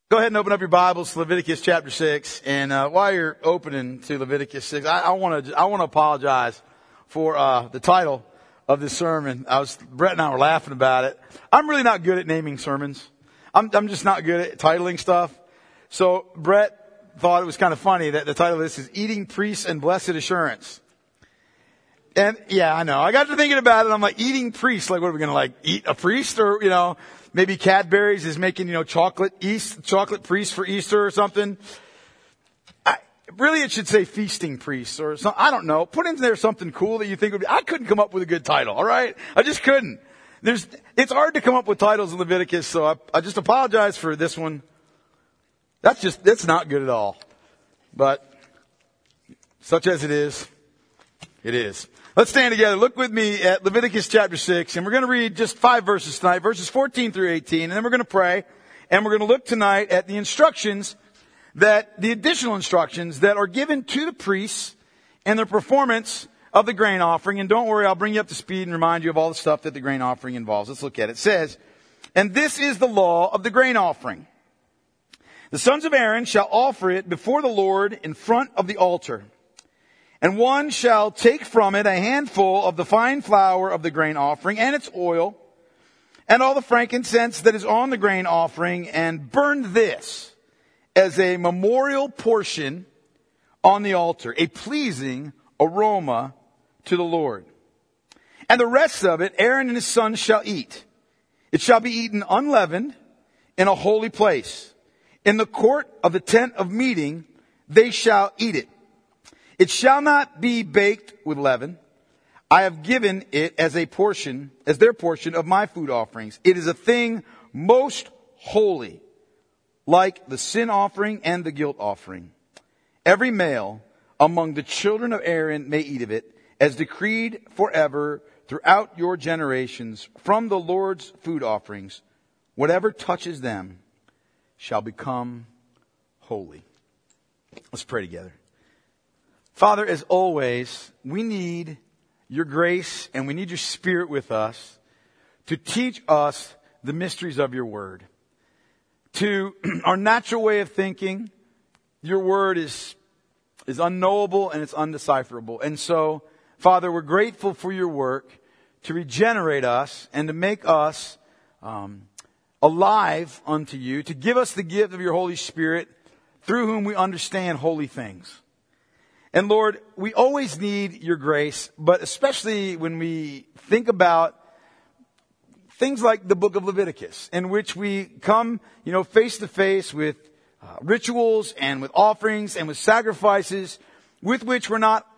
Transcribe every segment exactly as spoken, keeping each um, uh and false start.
Go ahead and open up your Bibles to Leviticus chapter six. And uh, while you're opening to Leviticus six, I want to I want to apologize for uh, the title of this sermon. I was Brett and I were laughing about it. I'm really not good at naming sermons. I'm I'm just not good at titling stuff. So Brett thought it was kind of funny that the title of this is Eating Priests and Blessed Assurance. And yeah, I know. I got to thinking about it. I'm like, eating priests. Like, what are we going to like eat a priest? Or, you know, maybe Cadbury's is making, you know, chocolate East, chocolate priests for Easter or something. I, really, it should say feasting priests or something. I don't know. Put in there something cool that you think would be, I couldn't come up with a good title. All right. I just couldn't. There's, it's hard to come up with titles in Leviticus. So I, I just apologize for this one. That's just, that's not good at all. But such as it is, it is. Let's stand together. Look with me at Leviticus chapter six, and we're going to read just five verses tonight, verses fourteen through eighteen, and then we're going to pray, and we're going to look tonight at the instructions that, the additional instructions that are given to the priests and their performance of the grain offering. And don't worry, I'll bring you up to speed and remind you of all the stuff that the grain offering involves. Let's look at it. It says, "And this is the law of the grain offering. The sons of Aaron shall offer it before the Lord in front of the altar. And one shall take from it a handful of the fine flour of the grain offering and its oil and all the frankincense that is on the grain offering, and burn this as a memorial portion on the altar, a pleasing aroma to the Lord. And the rest of it Aaron and his sons shall eat. It shall be eaten unleavened in a holy place. In the court of the tent of meeting they shall eat it. It shall not be baked with leaven. I have given it as a portion, as their portion of my food offerings. It is a thing most holy, like the sin offering and the guilt offering. Every male among the children of Aaron may eat of it, as decreed forever throughout your generations from the Lord's food offerings. Whatever touches them shall become holy." Let's pray together. Father, as always, we need your grace and we need your Spirit with us to teach us the mysteries of your word. To our natural way of thinking, your word is, is unknowable and it's undecipherable. And so, Father, we're grateful for your work to regenerate us and to make us um, alive unto you, to give us the gift of your Holy Spirit through whom we understand holy things. And Lord, we always need your grace, but especially when we think about things like the book of Leviticus, in which we come, you know, face to face with uh, rituals and with offerings and with sacrifices with which we're not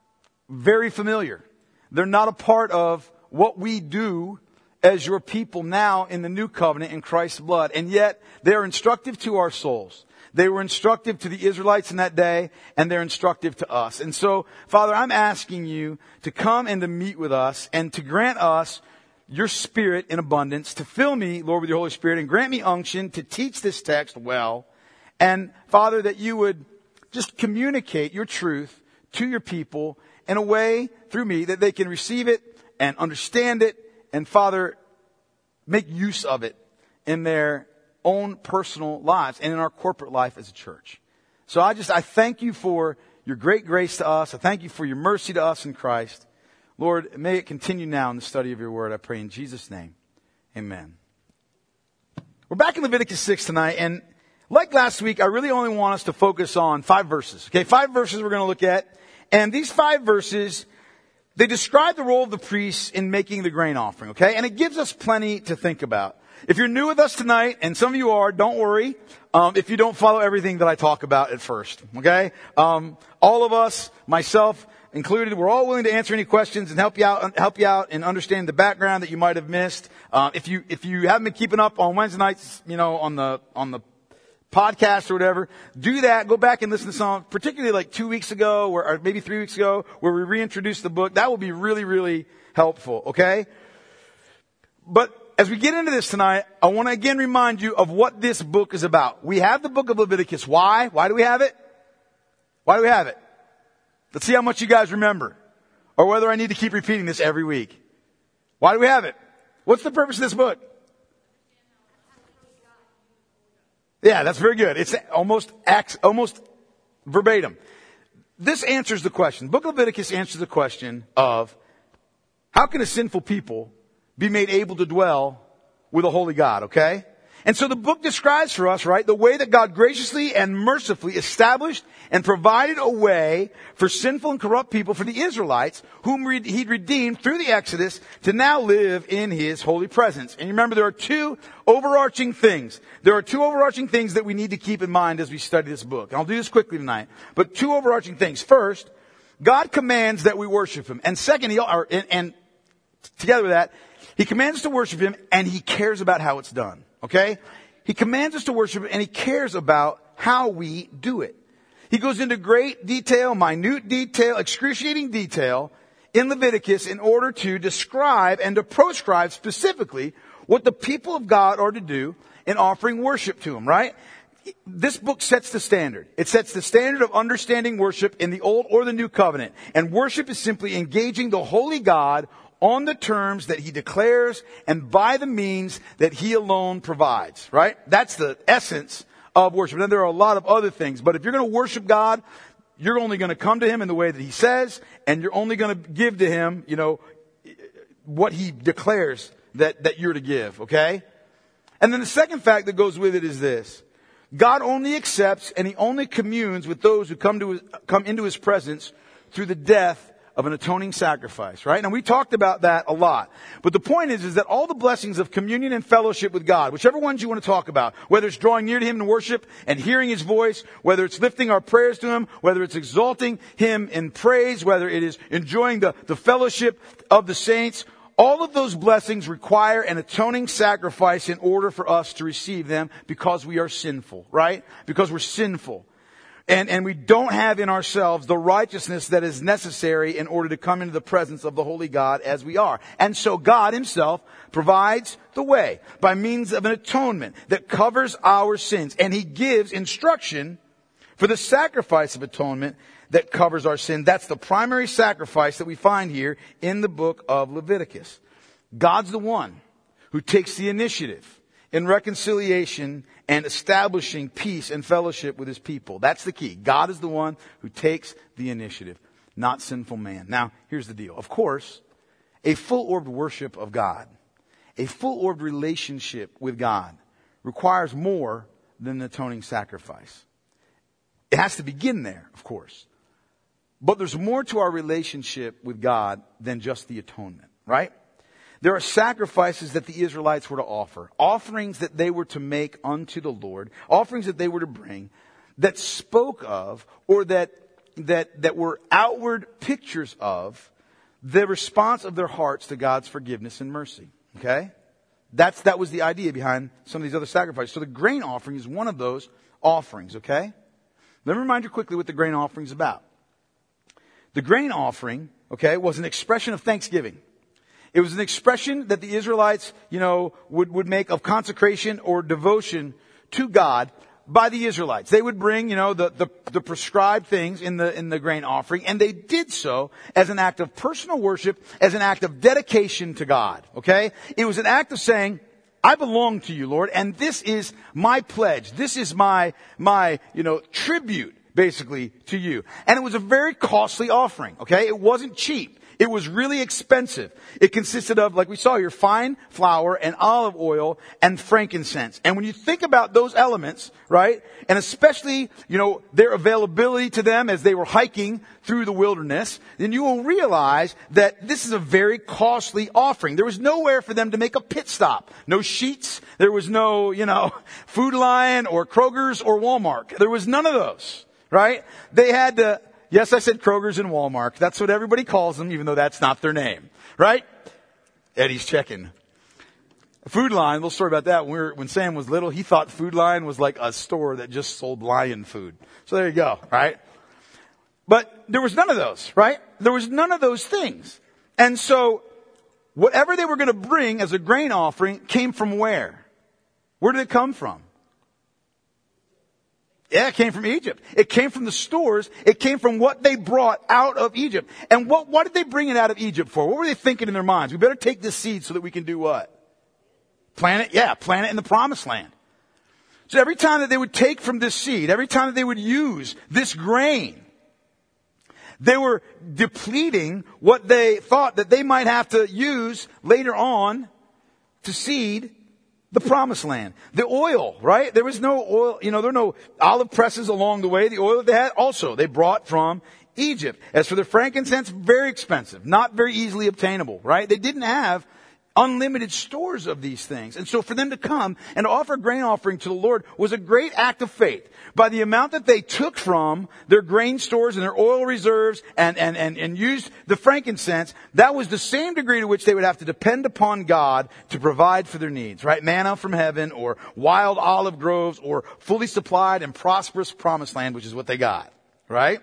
very familiar. They're not a part of what we do as your people now in the new covenant in Christ's blood. And yet they are instructive to our souls. They were instructive to the Israelites in that day, and they're instructive to us. And so, Father, I'm asking you to come and to meet with us and to grant us your Spirit in abundance, to fill me, Lord, with your Holy Spirit, and grant me unction to teach this text well. And, Father, that you would just communicate your truth to your people in a way through me that they can receive it and understand it, and, Father, make use of it in their own personal lives and in our corporate life as a church. So I just, I thank you for your great grace to us. I thank you for your mercy to us in Christ. Lord, may it continue now in the study of your word. I pray in Jesus' name. Amen. We're back in Leviticus six tonight, and like last week, I really only want us to focus on five verses. Okay, five verses we're going to look at. And these five verses, they describe the role of the priests in making the grain offering, okay? And it gives us plenty to think about. If you're new with us tonight, and some of you are, don't worry um, if you don't follow everything that I talk about at first, okay? Um, all of us, myself included, we're all willing to answer any questions and help you out, help you out and understand the background that you might have missed. Uh, if you if you haven't been keeping up on Wednesday nights, you know, on the on the podcast or whatever, do that. Go back and listen to some, particularly like two weeks ago, or, or maybe three weeks ago, where we reintroduced the book. That will be really, really helpful, okay? But as we get into this tonight, I want to again remind you of what this book is about. We have the book of Leviticus. Why? Why do we have it? Why do we have it? Let's see how much you guys remember. Or whether I need to keep repeating this every week. Why do we have it? What's the purpose of this book? Yeah, that's very good. It's almost acts, almost verbatim. This answers the question. The book of Leviticus answers the question of how can a sinful people be made able to dwell with a holy God, okay? And so the book describes for us, right, the way that God graciously and mercifully established and provided a way for sinful and corrupt people, for the Israelites, whom he'd redeemed through the Exodus to now live in his holy presence. And you remember there are two overarching things. There are two overarching things that we need to keep in mind as we study this book. And I'll do this quickly tonight. But two overarching things. First, God commands that we worship him. And second, he, or, and, and together with that, he commands us to worship him and he cares about how it's done. Okay? He commands us to worship him and he cares about how we do it. He goes into great detail, minute detail, excruciating detail in Leviticus in order to describe and to proscribe specifically what the people of God are to do in offering worship to him, right? This book sets the standard. It sets the standard of understanding worship in the Old or the New Covenant. And worship is simply engaging the holy God on the terms that he declares and by the means that he alone provides, right? That's the essence of worship. Now, there are a lot of other things, but if you're going to worship God, you're only going to come to him in the way that he says, and you're only going to give to him, you know, what he declares that, that you're to give, okay? And then the second fact that goes with it is this. God only accepts and he only communes with those who come to his, come into his presence through the death of an atoning sacrifice, right? And we talked about that a lot. But the point is, is that all the blessings of communion and fellowship with God, whichever ones you want to talk about, whether it's drawing near to him in worship and hearing his voice, whether it's lifting our prayers to him, whether it's exalting him in praise, whether it is enjoying the, the fellowship of the saints, all of those blessings require an atoning sacrifice in order for us to receive them because we are sinful, right? Because we're sinful. And, and we don't have in ourselves the righteousness that is necessary in order to come into the presence of the holy God as we are. And so God himself provides the way by means of an atonement that covers our sins. And he gives instruction for the sacrifice of atonement that covers our sin. That's the primary sacrifice that we find here in the book of Leviticus. God's the one who takes the initiative in reconciliation and establishing peace and fellowship with his people. That's the key. God is the one who takes the initiative, not sinful man. Now, here's the deal. Of course, a full-orbed worship of God, a full-orbed relationship with God requires more than an atoning sacrifice. It has to begin there, of course. But there's more to our relationship with God than just the atonement, right? There are sacrifices that the Israelites were to offer, offerings that they were to make unto the Lord, offerings that they were to bring that spoke of or that that that were outward pictures of the response of their hearts to God's forgiveness and mercy. Okay? That's that was the idea behind some of these other sacrifices. So the grain offering is one of those offerings, okay? Let me remind you quickly what the grain offering is about. The grain offering, okay, was an expression of thanksgiving. It was an expression that the Israelites, you know, would, would make of consecration or devotion to God by the Israelites. They would bring, you know, the, the, the prescribed things in the, in the grain offering, and they did so as an act of personal worship, as an act of dedication to God, okay? It was an act of saying, I belong to you, Lord, and this is my pledge. This is my, my, you know, tribute, basically, to you. And it was a very costly offering, okay? It wasn't cheap. It was really expensive. It consisted of, like we saw here, fine flour and olive oil and frankincense. And when you think about those elements, right, and especially, you know, their availability to them as they were hiking through the wilderness, then you will realize that this is a very costly offering. There was nowhere for them to make a pit stop. No Sheetz. There was no, you know, Food Lion or Kroger's or Walmart. There was none of those, right? They had to... Yes, I said Kroger's and Walmart. That's what everybody calls them, even though that's not their name. Right? Eddie's checking. Food Lion, little story about that. When, we were, when Sam was little, he thought Food Lion was like a store that just sold lion food. So there you go, right? But there was none of those, right? There was none of those things. And so, whatever they were going to bring as a grain offering came from where? Where did it come from? Yeah, it came from Egypt. It came from the stores. It came from what they brought out of Egypt. And what, what did they bring it out of Egypt for? What were they thinking in their minds? We better take this seed so that we can do what? Plant it? Yeah, plant it in the promised land. So every time that they would take from this seed, every time that they would use this grain, they were depleting what they thought that they might have to use later on to seed the promised land. The oil, right? There was no oil, you know, there were no olive presses along the way. The oil that they had also, they brought from Egypt. As for the frankincense, very expensive, not very easily obtainable, right? They didn't have unlimited stores of these things. And so for them to come and offer grain offering to the Lord was a great act of faith. By the amount that they took from their grain stores and their oil reserves and, and, and, and used the frankincense, that was the same degree to which they would have to depend upon God to provide for their needs, right? Manna from heaven or wild olive groves or fully supplied and prosperous promised land, which is what they got, right?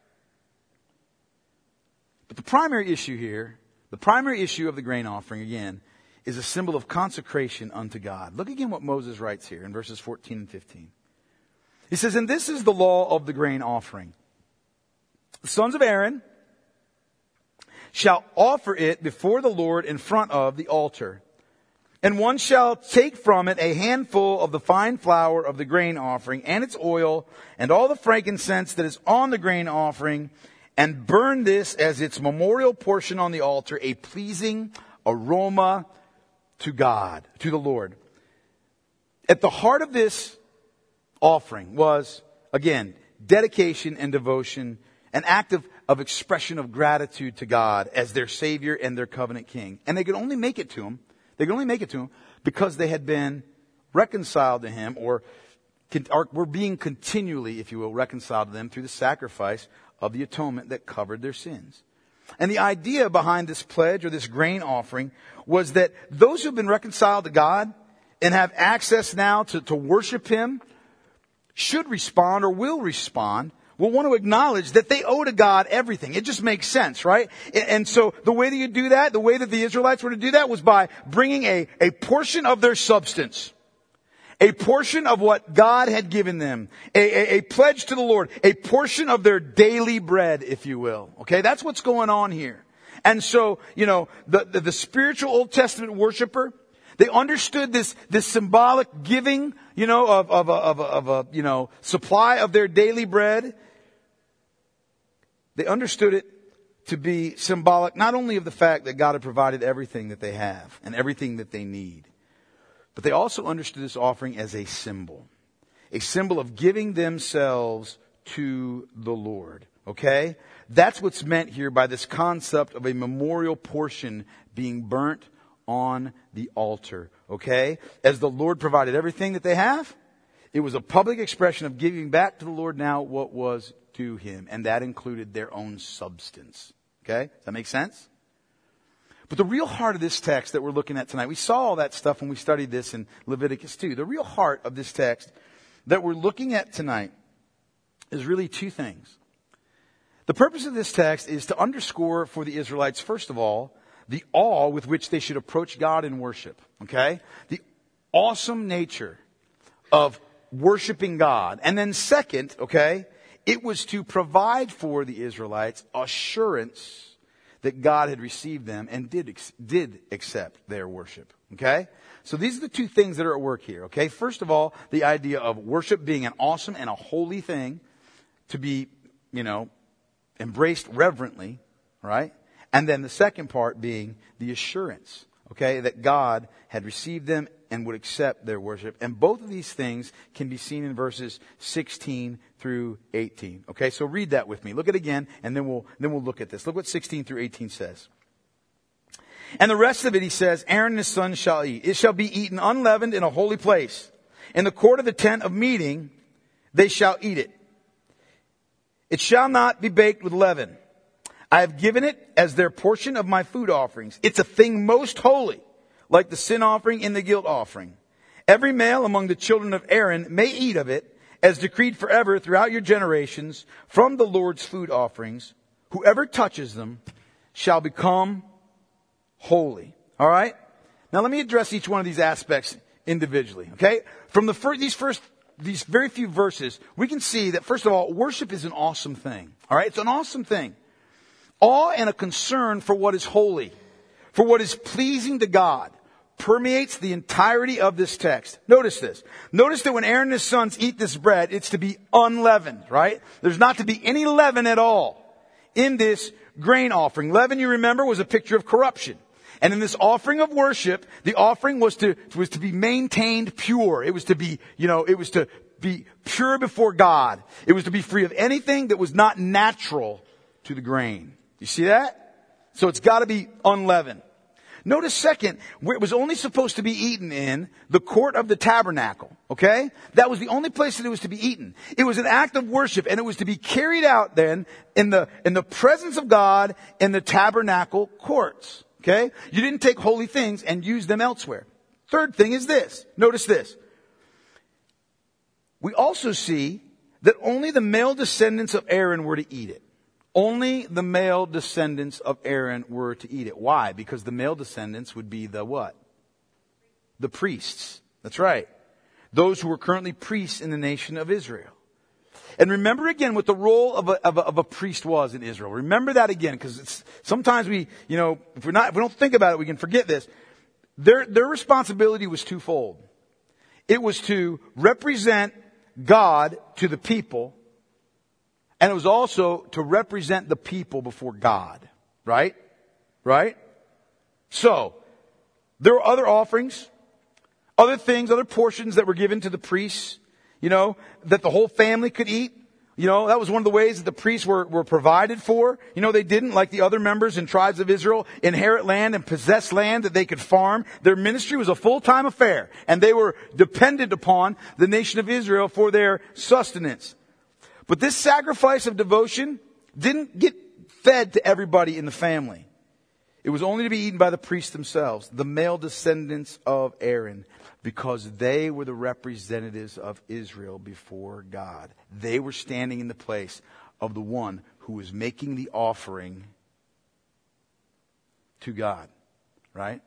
But the primary issue here, the primary issue of the grain offering, again, is a symbol of consecration unto God. Look again what Moses writes here in verses fourteen and fifteen. He says, and this is the law of the grain offering. The sons of Aaron shall offer it before the Lord in front of the altar. And one shall take from it a handful of the fine flour of the grain offering and its oil and all the frankincense that is on the grain offering, and burn this as its memorial portion on the altar, a pleasing aroma to God, to the Lord. At the heart of this offering was, again, dedication and devotion, an act of, of expression of gratitude to God as their Savior and their covenant King. And they could only make it to Him, they could only make it to Him because they had been reconciled to Him, or, or were being continually, if you will, reconciled to them through the sacrifice of the atonement that covered their sins. And the idea behind this pledge or this grain offering was that those who've been reconciled to God and have access now to, to worship Him should respond or will respond, will want to acknowledge that they owe to God everything. It just makes sense, right? And so the way that you do that, the way that the Israelites were to do that was by bringing a, a portion of their substance. A portion of what God had given them. A, a, a pledge to the Lord. A portion of their daily bread, if you will. Okay, that's what's going on here. And so, you know, the, the, the spiritual Old Testament worshiper, they understood this, this symbolic giving, you know, of, of, a, of, a, of a, you know, supply of their daily bread. They understood it to be symbolic not only of the fact that God had provided everything that they have and everything that they need, but they also understood this offering as a symbol. A symbol of giving themselves to the Lord. Okay? That's what's meant here by this concept of a memorial portion being burnt on the altar. Okay? As the Lord provided everything that they have, it was a public expression of giving back to the Lord now what was due Him. And that included their own substance. Okay? Does that make sense? But the real heart of this text that we're looking at tonight, we saw all that stuff when we studied this in Leviticus two. The real heart of this text that we're looking at tonight is really two things. The purpose of this text is to underscore for the Israelites, first of all, the awe with which they should approach God in worship. Okay? The awesome nature of worshiping God. And then second, okay, it was to provide for the Israelites assurance that God had received them and did did accept their worship. Okay? So these are the two things that are at work here. Okay? First of all, the idea of worship being an awesome and a holy thing to be, you know, embraced reverently, right? And then the second part being the assurance, okay, that God had received them and would accept their worship. And both of these things can be seen in verses sixteen through eighteen. Okay, so read that with me. Look at it again, and then we'll then we'll look at this. Look what sixteen through eighteen says. And the rest of it, he says, Aaron and his sons shall eat. It shall be eaten unleavened in a holy place. In the court of the tent of meeting, they shall eat it. It shall not be baked with leaven. I have given it as their portion of my food offerings. It's a thing most holy, like the sin offering and the guilt offering. Every male among the children of Aaron may eat of it, as decreed forever throughout your generations, from the Lord's food offerings. Whoever touches them shall become holy. All right? Now let me address each one of these aspects individually. Okay? From the first, these first, these very few verses, we can see that, first of all, worship is an awesome thing. All right? It's an awesome thing. Awe and a concern for what is holy, for what is pleasing to God, permeates the entirety of this text. Notice this. Notice that when Aaron and his sons eat this bread, it's to be unleavened, right? There's not to be any leaven at all in this grain offering. Leaven, you remember, was a picture of corruption. And in this offering of worship, the offering was to, was to be maintained pure. It was to be, you know, it was to be pure before God. It was to be free of anything that was not natural to the grain. You see that? So it's got to be unleavened. Notice second, where it was only supposed to be eaten in the court of the tabernacle. Okay? That was the only place that it was to be eaten. It was an act of worship, and it was to be carried out then in the, in the presence of God in the tabernacle courts. Okay? You didn't take holy things and use them elsewhere. Third thing is this. Notice this. We also see that only the male descendants of Aaron were to eat it. Only the male descendants of Aaron were to eat it. Why? Because the male descendants would be the what? The priests. That's right. Those who were currently priests in the nation of Israel. And remember again what the role of a, of a, of a priest was in Israel. Remember that again, because it's, sometimes we, you know, if we're not, if we don't think about it, we can forget this. Their, their responsibility was twofold. It was to represent God to the people, and it was also to represent the people before God. Right? Right? So, there were other offerings, other things, other portions that were given to the priests, you know, that the whole family could eat. You know, that was one of the ways that the priests were, were provided for. You know, they didn't, like the other members and tribes of Israel, inherit land and possess land that they could farm. Their ministry was a full-time affair, and they were dependent upon the nation of Israel for their sustenance. But this sacrifice of devotion didn't get fed to everybody in the family. It was only to be eaten by the priests themselves, the male descendants of Aaron, because they were the representatives of Israel before God. They were standing in the place of the one who was making the offering to God. Right?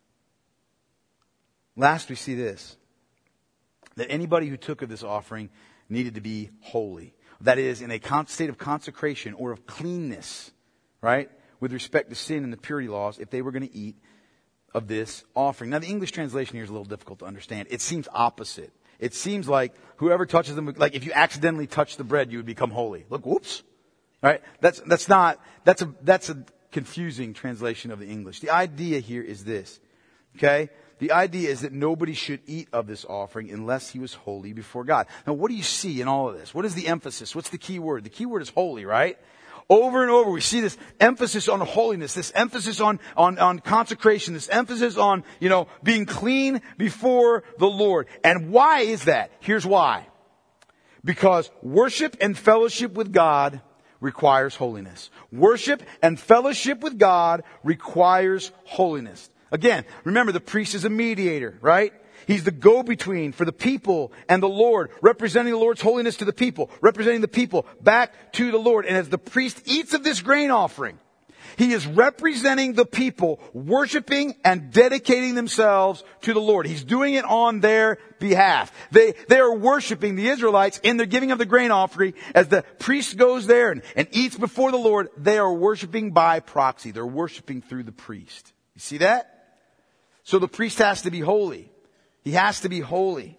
Last, we see this, that anybody who took of this offering needed to be holy. That is, in a state of consecration or of cleanness, right? With respect to sin and the purity laws, if they were going to eat of this offering. Now, the English translation here is a little difficult to understand. It seems opposite. It seems like whoever touches them, like if you accidentally touch the bread, you would become holy. Look, whoops. Right? That's, that's not, that's a, that's a confusing translation of the English. The idea here is this. Okay? The idea is that nobody should eat of this offering unless he was holy before God. Now, what do you see in all of this? What is the emphasis? What's the key word? The key word is holy, right? Over and over, we see this emphasis on holiness, this emphasis on, on, on consecration, this emphasis on, you know, being clean before the Lord. And why is that? Here's why. Because worship and fellowship with God requires holiness. Worship and fellowship with God requires holiness. Again, remember the priest is a mediator, right? He's the go-between for the people and the Lord, representing the Lord's holiness to the people, representing the people back to the Lord. And as the priest eats of this grain offering, he is representing the people, worshiping and dedicating themselves to the Lord. He's doing it on their behalf. They, they are worshiping the Israelites in the giving of the grain offering. As the priest goes there and, and eats before the Lord, they are worshiping by proxy. They're worshiping through the priest. You see that? So the priest has to be holy. He has to be holy.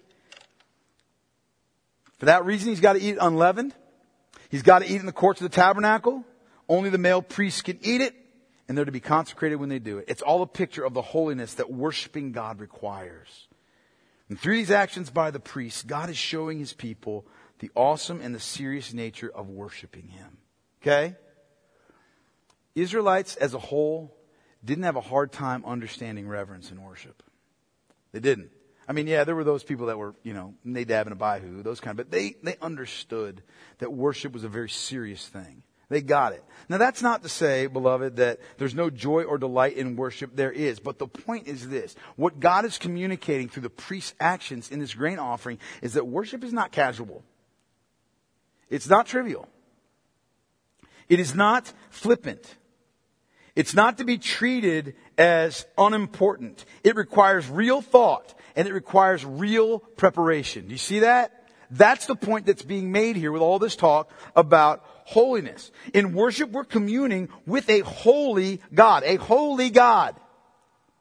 For that reason, he's got to eat it unleavened. He's got to eat it in the courts of the tabernacle. Only the male priests can eat it, and they're to be consecrated when they do it. It's all a picture of the holiness that worshiping God requires. And through these actions by the priests, God is showing his people the awesome and the serious nature of worshiping him. Okay? Israelites as a whole didn't have a hard time understanding reverence and worship. They didn't. I mean, yeah, there were those people that were, you know, Nadab and Abihu, those kind of, but they, they understood that worship was a very serious thing. They got it. Now, that's not to say, beloved, that there's no joy or delight in worship. There is. But the point is this. What God is communicating through the priest's actions in this grain offering is that worship is not casual. It's not trivial. It is not flippant. It's not to be treated as unimportant. It requires real thought. And it requires real preparation. Do you see that? That's the point that's being made here with all this talk about holiness. In worship, we're communing with a holy God. A holy God.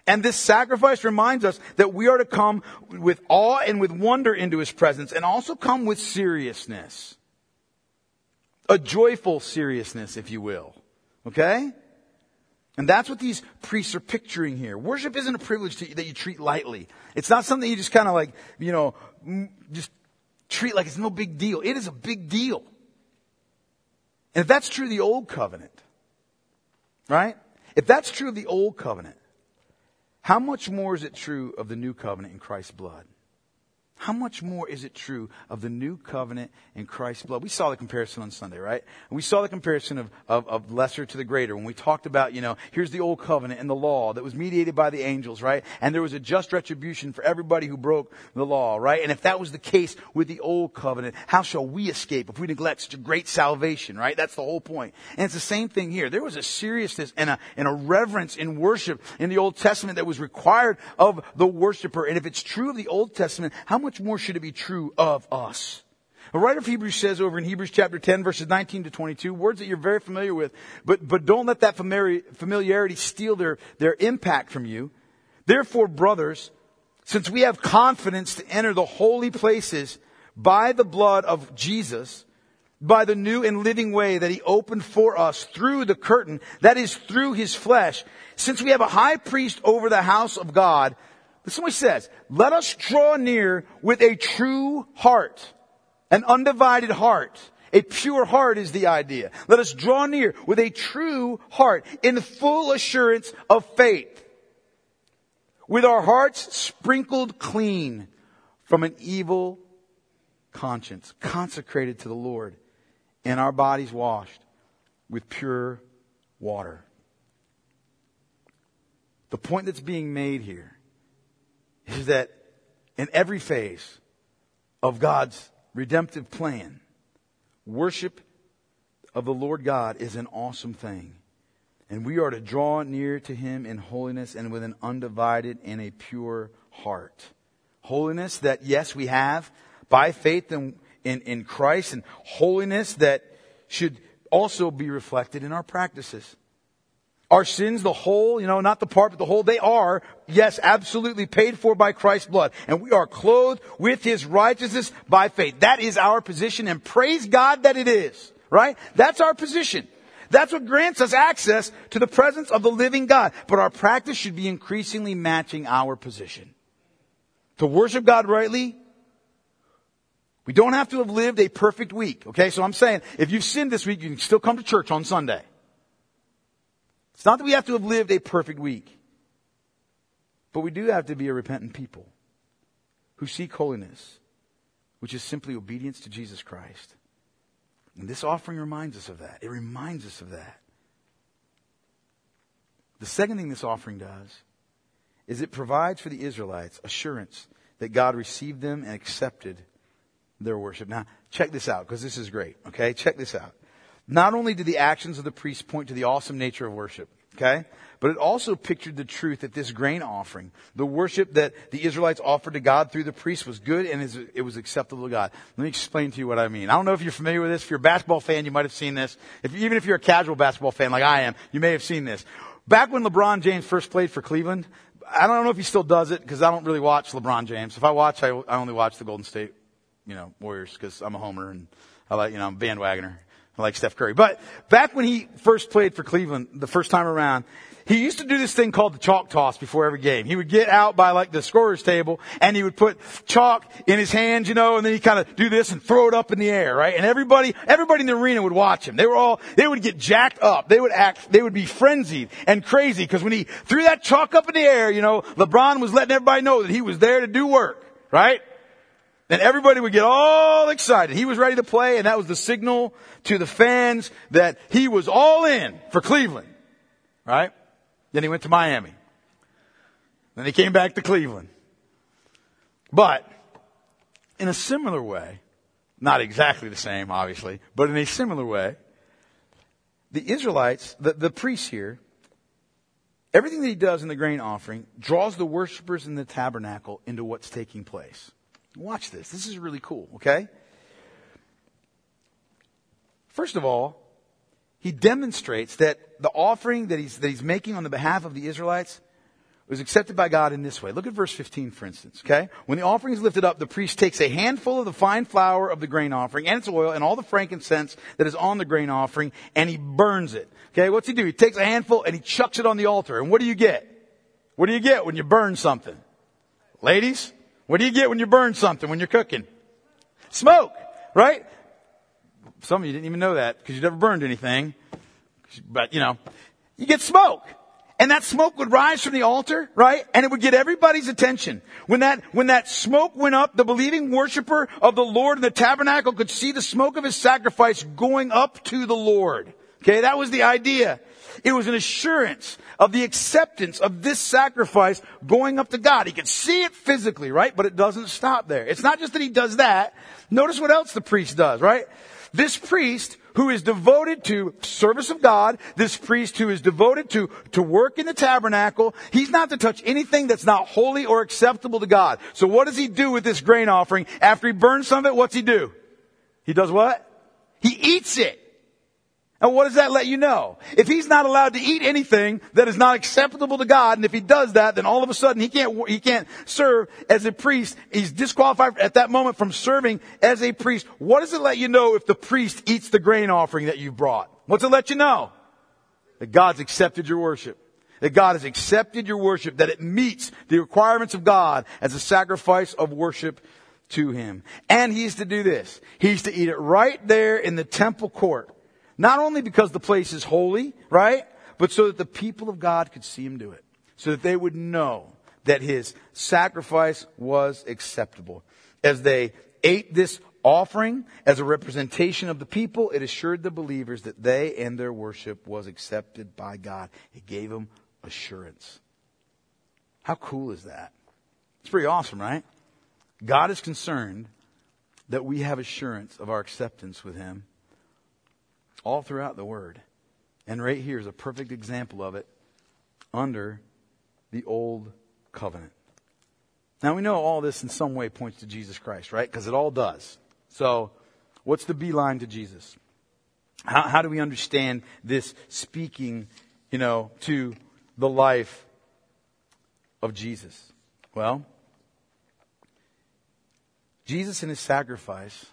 And this sacrifice reminds us that we are to come with awe and with wonder into his presence, and also come with seriousness. A joyful seriousness, if you will. Okay? And that's what these priests are picturing here. Worship isn't a privilege to, that you treat lightly. It's not something you just kind of like, you know, just treat like it's no big deal. It is a big deal. And if that's true of the old covenant, right? If that's true of the old covenant, how much more is it true of the new covenant in Christ's blood? How much more is it true of the new covenant in Christ's blood? We saw the comparison on Sunday, right? And we saw the comparison of, of, of lesser to the greater when we talked about, you know, here's the old covenant and the law that was mediated by the angels, right? And there was a just retribution for everybody who broke the law, right? And if that was the case with the old covenant, how shall we escape if we neglect such a great salvation, right? That's the whole point. And it's the same thing here. There was a seriousness and a, and a reverence in worship in the Old Testament that was required of the worshiper. And if it's true of the Old Testament, how much more should it be true of us? The writer of Hebrews says over in Hebrews chapter ten, verses nineteen to twenty-two, words that you're very familiar with, but, but don't let that familiar, familiarity steal their, their impact from you. Therefore, brothers, since we have confidence to enter the holy places by the blood of Jesus, by the new and living way that he opened for us through the curtain, that is through his flesh, since we have a high priest over the house of God, listen what he says. Let us draw near with a true heart, an undivided heart. A pure heart is the idea. Let us draw near with a true heart in full assurance of faith, with our hearts sprinkled clean from an evil conscience, consecrated to the Lord, and our bodies washed with pure water. The point that's being made here is that in every phase of God's redemptive plan, worship of the Lord God is an awesome thing. And we are to draw near to him in holiness and with an undivided and a pure heart. Holiness that, yes, we have by faith in, in, in Christ, and holiness that should also be reflected in our practices. Our sins, the whole, you know, not the part, but the whole, they are, yes, absolutely paid for by Christ's blood. And we are clothed with his righteousness by faith. That is our position, and praise God that it is, right? That's our position. That's what grants us access to the presence of the living God. But our practice should be increasingly matching our position. To worship God rightly, we don't have to have lived a perfect week, okay? So I'm saying, if you've sinned this week, you can still come to church on Sunday. It's not that we have to have lived a perfect week, but we do have to be a repentant people who seek holiness, which is simply obedience to Jesus Christ. And this offering reminds us of that. It reminds us of that. The second thing this offering does is it provides for the Israelites assurance that God received them and accepted their worship. Now, check this out, because this is great, okay? Check this out. Not only did the actions of the priests point to the awesome nature of worship, okay, but it also pictured the truth that this grain offering, the worship that the Israelites offered to God through the priests, was good and it was acceptable to God. Let me explain to you what I mean. I don't know if you're familiar with this. If you're a basketball fan, you might have seen this. If, even if you're a casual basketball fan like I am, you may have seen this. Back when LeBron James first played for Cleveland, I don't know if he still does it because I don't really watch LeBron James. If I watch, I, I only watch the Golden State, you know, Warriors because I'm a homer and I like, you know, I'm a bandwagoner. I like Steph Curry. But back when he first played for Cleveland the first time around, he used to do this thing called the chalk toss before every game. He would get out by like the scorer's table and he would put chalk in his hands, you know, and then he'd kind of do this and throw it up in the air, right? And everybody, everybody in the arena would watch him. They were all, they would get jacked up. They would act, they would be frenzied and crazy because when he threw that chalk up in the air, you know, LeBron was letting everybody know that he was there to do work, right? And everybody would get all excited. He was ready to play, and that was the signal to the fans that he was all in for Cleveland. Right? Then he went to Miami. Then he came back to Cleveland. But in a similar way, not exactly the same, obviously, but in a similar way, the Israelites, the, the priests here, everything that he does in the grain offering draws the worshipers in the tabernacle into what's taking place. Watch this. This is really cool, okay? First of all, he demonstrates that the offering that he's, that he's making on the behalf of the Israelites It was accepted by God in this way. Look at verse fifteen, for instance, okay? When the offering is lifted up, the priest takes a handful of the fine flour of the grain offering and its oil and all the frankincense that is on the grain offering, and he burns it. Okay, what's he do? He takes a handful and he chucks it on the altar. And what do you get? What do you get when you burn something? Ladies, what do you get when you burn something, when you're cooking? Smoke, right? Some of you didn't even know that because you never burned anything. But, you know, you get smoke. And that smoke would rise from the altar, right? And it would get everybody's attention. When that, when that smoke went up, the believing worshiper of the Lord in the tabernacle could see the smoke of his sacrifice going up to the Lord. Okay, that was the idea. It was an assurance of the acceptance of this sacrifice going up to God. He could see it physically, right? But it doesn't stop there. It's not just that he does that. Notice what else the priest does, right? This priest who is devoted to service of God, this priest who is devoted to, to work in the tabernacle, he's not to touch anything that's not holy or acceptable to God. So what does he do with this grain offering? After he burns some of it, what's he do? He does what? He eats it. And what does that let you know? If he's not allowed to eat anything that is not acceptable to God, and if he does that, then all of a sudden he can't, he can't serve as a priest. He's disqualified at that moment from serving as a priest. What does it let you know if the priest eats the grain offering that you brought? What's it let you know? That God's accepted your worship. That God has accepted your worship. That it meets the requirements of God as a sacrifice of worship to him. And he's to do this. He's to eat it right there in the temple court. Not only because the place is holy, right? But so that the people of God could see him do it. So that they would know that his sacrifice was acceptable. As they ate this offering as a representation of the people, it assured the believers that they and their worship was accepted by God. It gave them assurance. How cool is that? It's pretty awesome, right? God is concerned that we have assurance of our acceptance with him. All throughout the Word. And right here is a perfect example of it under the Old Covenant. Now we know all this in some way points to Jesus Christ, right? Because it all does. So what's the beeline to Jesus? How, how do we understand this speaking, you know, to the life of Jesus? Well, Jesus and his sacrifice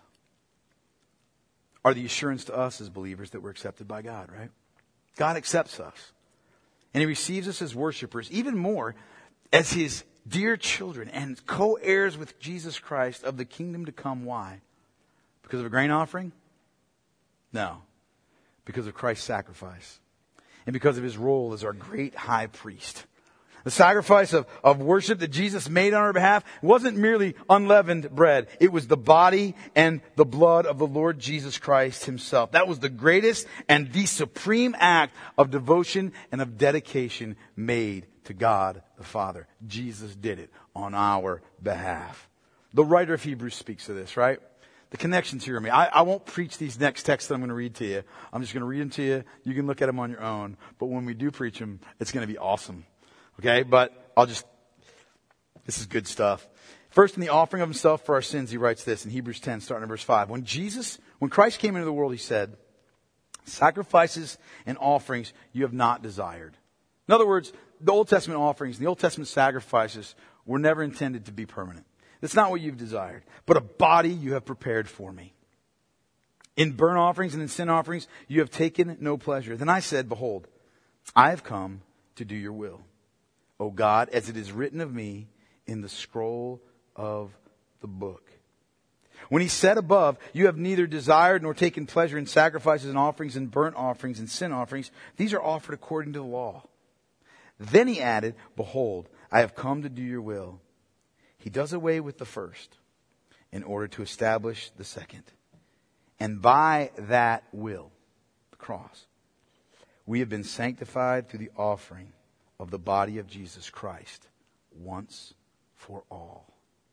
are the assurance to us as believers that we're accepted by God, right? God accepts us. And he receives us as worshipers, even more as his dear children and co-heirs with Jesus Christ of the kingdom to come. Why? Because of a grain offering? No. Because of Christ's sacrifice. And because of his role as our great high priest. The sacrifice of, of worship that Jesus made on our behalf wasn't merely unleavened bread. It was the body and the blood of the Lord Jesus Christ himself. That was the greatest and the supreme act of devotion and of dedication made to God the Father. Jesus did it on our behalf. The writer of Hebrews speaks of this, right? The connections here are me. I, I won't preach these next texts that I'm going to read to you. I'm just going to read them to you. You can look at them on your own. But when we do preach them, it's going to be awesome. Okay, but I'll just, this is good stuff. First, in the offering of himself for our sins, he writes this in Hebrews ten, starting in verse five. When Jesus, when Christ came into the world, he said, sacrifices and offerings you have not desired. In other words, the Old Testament offerings, the Old Testament sacrifices were never intended to be permanent. That's not what you've desired, but a body you have prepared for me. In burnt offerings and in sin offerings, you have taken no pleasure. Then I said, behold, I have come to do your will, O God, as it is written of me in the scroll of the book. When he said above, you have neither desired nor taken pleasure in sacrifices and offerings and burnt offerings and sin offerings. These are offered according to the law. Then he added, behold, I have come to do your will. He does away with the first in order to establish the second. And by that will, the cross, we have been sanctified through the offering of the body of Jesus Christ once for all.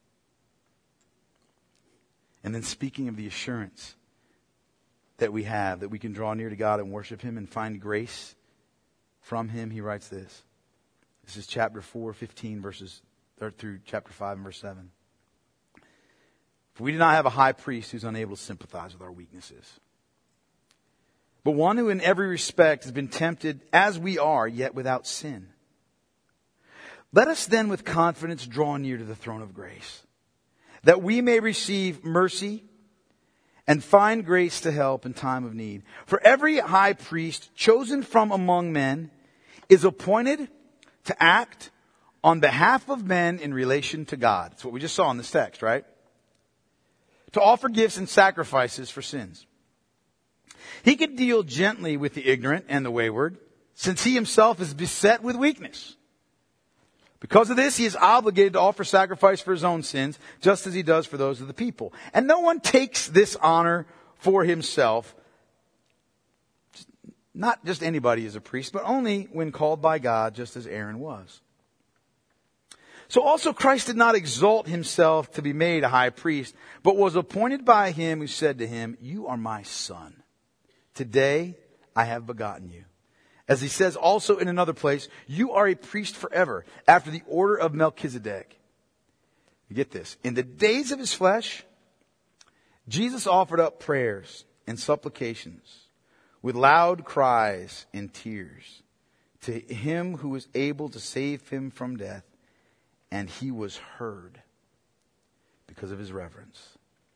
And then speaking of the assurance that we have, that we can draw near to God and worship him and find grace from him, he writes this. This is chapter four, fifteen verses, or through chapter five and verse seven. For we do not have a high priest who's unable to sympathize with our weaknesses, but one who in every respect has been tempted as we are, yet without sin. Let us then with confidence draw near to the throne of grace, that we may receive mercy and find grace to help in time of need. For every high priest chosen from among men is appointed to act on behalf of men in relation to God. That's what we just saw in this text, right? To offer gifts and sacrifices for sins. He can deal gently with the ignorant and the wayward, since he himself is beset with weakness. Because of this, he is obligated to offer sacrifice for his own sins, just as he does for those of the people. And no one takes this honor for himself. Not just anybody is a priest, but only when called by God, just as Aaron was. So also Christ did not exalt himself to be made a high priest, but was appointed by him who said to him, "You are my son. Today I have begotten you." As he says also in another place, "You are a priest forever, after the order of Melchizedek." You get this. In the days of his flesh, Jesus offered up prayers and supplications with loud cries and tears to him who was able to save him from death, and he was heard because of his reverence.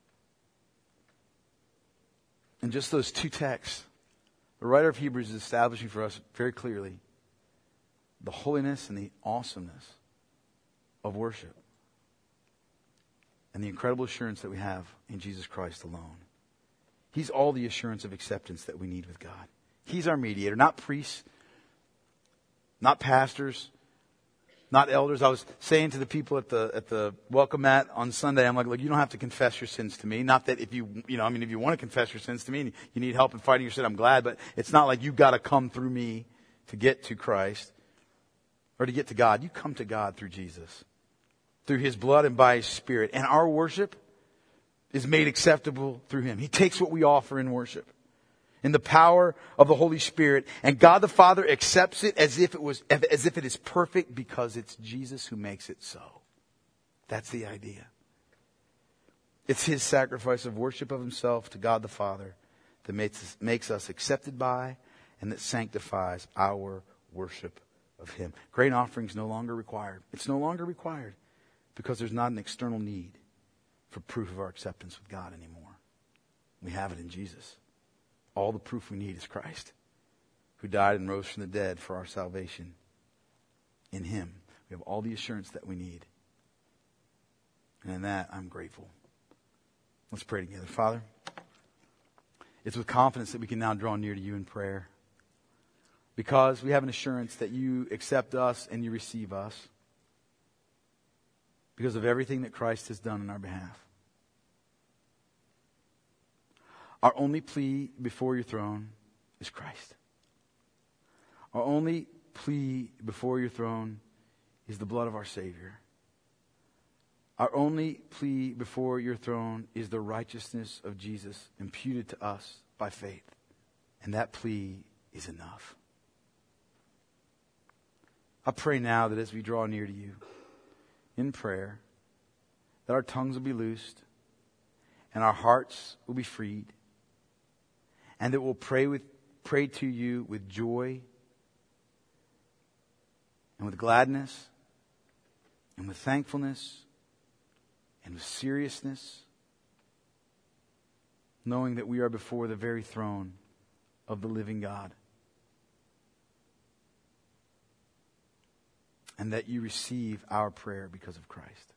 In just those two texts, the writer of Hebrews is establishing for us very clearly the holiness and the awesomeness of worship and the incredible assurance that we have in Jesus Christ alone. He's all the assurance of acceptance that we need with God. He's our mediator, not priests, not pastors, not elders. I was saying to the people at the at the welcome mat on Sunday, I'm like, look, you don't have to confess your sins to me. Not that if you, you know, I mean, if you want to confess your sins to me and you need help in fighting your sin, I'm glad. But it's not like you've got to come through me to get to Christ or to get to God. You come to God through Jesus, through his blood and by his Spirit. And our worship is made acceptable through him. He takes what we offer in worship, in the power of the Holy Spirit, and God the Father accepts it as if it was, as if it is perfect because it's Jesus who makes it so. That's the idea. It's his sacrifice of worship of himself to God the Father that makes us, makes us accepted by and that sanctifies our worship of him. Grain offering is no longer required. It's no longer required because there's not an external need for proof of our acceptance with God anymore. We have it in Jesus. All the proof we need is Christ, who died and rose from the dead for our salvation. In him, we have all the assurance that we need. And in that, I'm grateful. Let's pray together. Father, it's with confidence that we can now draw near to you in prayer, because we have an assurance that you accept us and you receive us because of everything that Christ has done in our behalf. Our only plea before your throne is Christ. Our only plea before your throne is the blood of our Savior. Our only plea before your throne is the righteousness of Jesus imputed to us by faith. And that plea is enough. I pray now that as we draw near to you in prayer, that our tongues will be loosed and our hearts will be freed, and that we'll pray with pray to you with joy and with gladness and with thankfulness and with seriousness, knowing that we are before the very throne of the living God, and that you receive our prayer because of Christ.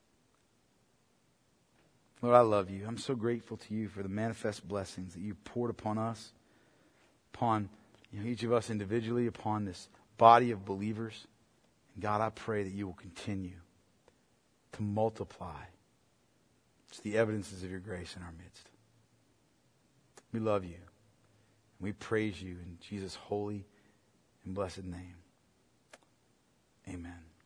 Lord, I love you. I'm so grateful to you for the manifest blessings that you've poured upon us, upon you know, each of us individually, upon this body of believers. And God, I pray that you will continue to multiply just the evidences of your grace in our midst. We love you. And we praise you in Jesus' holy and blessed name. Amen.